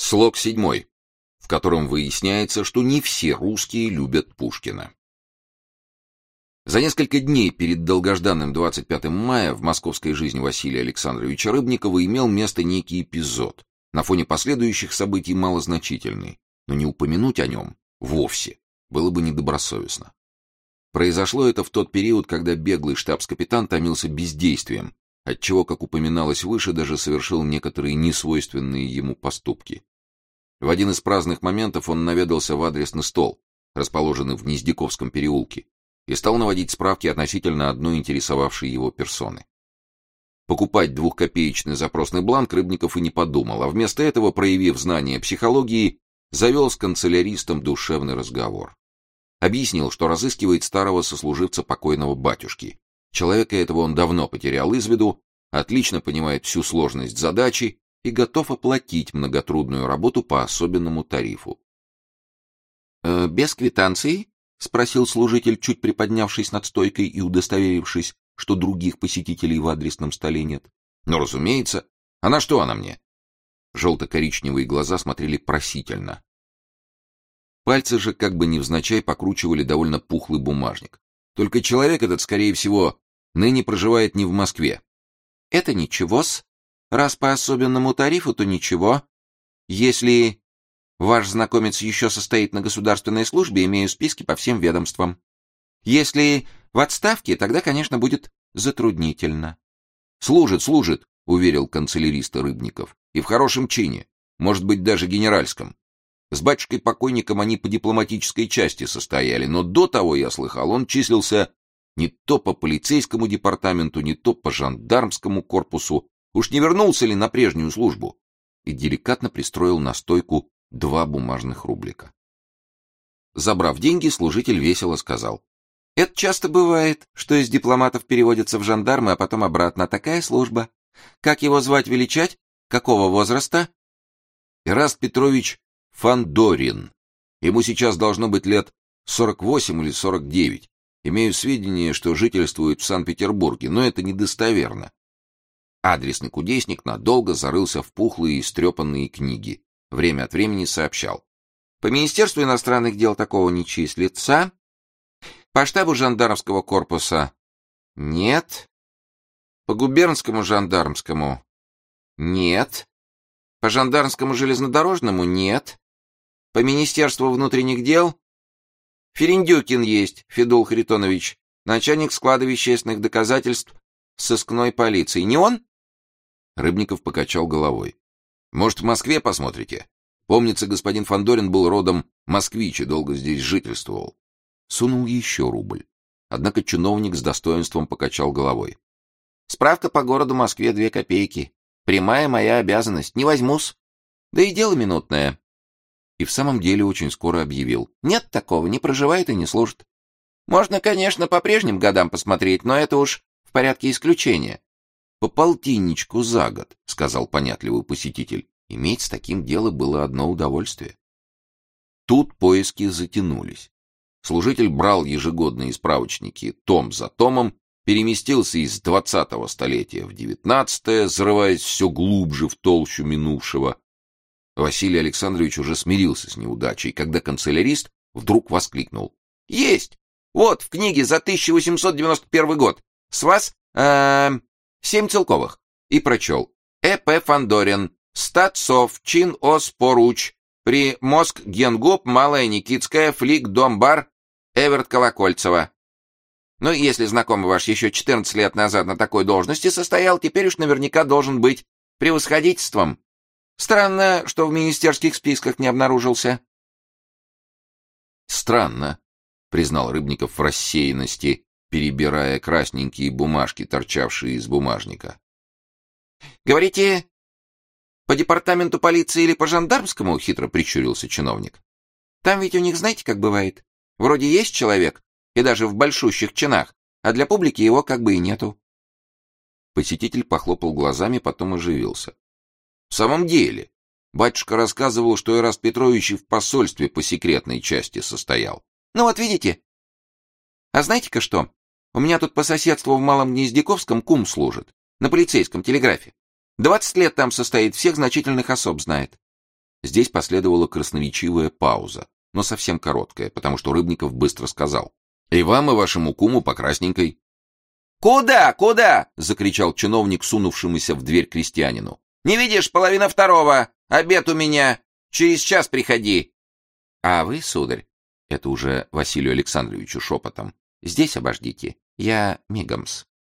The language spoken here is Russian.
Слог 7, в котором выясняется, что не все русские любят Пушкина. За несколько дней перед долгожданным 25 мая в московской жизни Василия Александровича Рыбникова имел место некий эпизод, на фоне последующих событий малозначительный, но не упомянуть о нем вовсе было бы недобросовестно. Произошло это в тот период, когда беглый штабс-капитан томился бездействием, отчего, как упоминалось выше, даже совершил некоторые несвойственные ему поступки. В один из праздных моментов он наведался в адресный стол, расположенный в Гнездяковском переулке, и стал наводить справки относительно одной интересовавшей его персоны. Покупать двухкопеечный запросный бланк Рыбников и не подумал, а вместо этого, проявив знание психологии, завел с канцеляристом душевный разговор. Объяснил, что разыскивает старого сослуживца покойного батюшки. Человека этого он давно потерял из виду, отлично понимает всю сложность задачи и готов оплатить многотрудную работу по особенному тарифу. «Без квитанции?» — спросил служитель, чуть приподнявшись над стойкой и удостоверившись, что других посетителей в адресном столе нет. «Ну, разумеется. А на что она мне?» Желто-коричневые глаза смотрели просительно. Пальцы же как бы невзначай покручивали довольно пухлый бумажник. Только человек этот, скорее всего, ныне проживает не в Москве. «Это ничего-с. Раз по особенному тарифу, то ничего. Если ваш знакомец еще состоит на государственной службе, имею списки по всем ведомствам. Если в отставке, тогда, конечно, будет затруднительно». «Служит», — уверил канцеляриста Рыбников, — «и в хорошем чине, может быть, даже генеральском. С батюшкой-покойником они по дипломатической части состояли, но до того, я слыхал, он числился не то по полицейскому департаменту, не то по жандармскому корпусу. Уж не вернулся ли на прежнюю службу?» И деликатно пристроил на стойку 2 бумажных рублика. Забрав деньги, служитель весело сказал: «Это часто бывает, что из дипломатов переводятся в жандармы, а потом обратно. Такая служба. Как его звать, величать? Какого возраста?» «Ираст Петрович Фандорин. Ему сейчас должно быть лет 48 или 49. Имею сведения, что жительствует в Санкт-Петербурге, но это недостоверно». Адресный кудесник надолго зарылся в пухлые и истрепанные книги. Время от времени сообщал: «По Министерству иностранных дел такого не числится. По штабу жандармского корпуса нет. По губернскому жандармскому нет. По жандармскому железнодорожному нет. По Министерству внутренних дел Ферендюкин есть, Федул Харитонович, начальник склада вещественных доказательств сыскной полиции. Не он?» Рыбников покачал головой. «Может, в Москве посмотрите? Помнится, господин Фандорин был родом москвич и долго здесь жительствовал». Сунул еще рубль. Однако чиновник с достоинством покачал головой. «Справка по городу Москве 2 копейки. Прямая моя обязанность. Не возьмусь. Да и дело минутное». И в самом деле очень скоро объявил: «Нет такого, не проживает и не служит. Можно, конечно, по прежним годам посмотреть, но это уж в порядке исключения». «По полтинничку за год», — сказал понятливый посетитель. Иметь с таким дело было одно удовольствие. Тут поиски затянулись. Служитель брал ежегодные справочники том за томом, переместился из 20-го столетия в 19-е, зарываясь все глубже в толщу минувшего. Василий Александрович уже смирился с неудачей, когда канцелярист вдруг воскликнул: «Есть! Вот в книге за 1891 год. С вас 7 целковых». И прочел: «Э.П. Фандорин, статсов, чин ос поруч, при Моск Генгоп, Малая Никитская, флик Домбар, Эверт Колокольцева. Ну, если знакомый ваш еще 14 лет назад на такой должности состоял, теперь уж наверняка должен быть превосходительством. Странно, что в министерских списках не обнаружился». «Странно», — признал Рыбников в рассеянности, перебирая красненькие бумажки, торчавшие из бумажника. «Говорите, по департаменту полиции или по жандармскому?» — хитро прищурился чиновник. «Там ведь у них, знаете, как бывает? Вроде есть человек, и даже в большущих чинах, а для публики его как бы и нету». Посетитель похлопал глазами, потом оживился. «В самом деле, батюшка рассказывал, что Ираст Петрович и в посольстве по секретной части состоял». «Ну вот видите. А знаете-ка что? У меня тут по соседству в Малом Гнездяковском кум служит, на полицейском телеграфе. 20 лет там состоит, всех значительных особ знает. Здесь последовала красноречивая пауза, но совсем короткая, потому что Рыбников быстро сказал: «И вам, и вашему куму по красненькой». «Куда? Куда?» — закричал чиновник, сунувшемуся в дверь крестьянину. «Не видишь, 1:30. Обед у меня. Через час приходи». «А вы, сударь, — это уже Василию Александровичу шепотом, — здесь обождите, я мигом-с».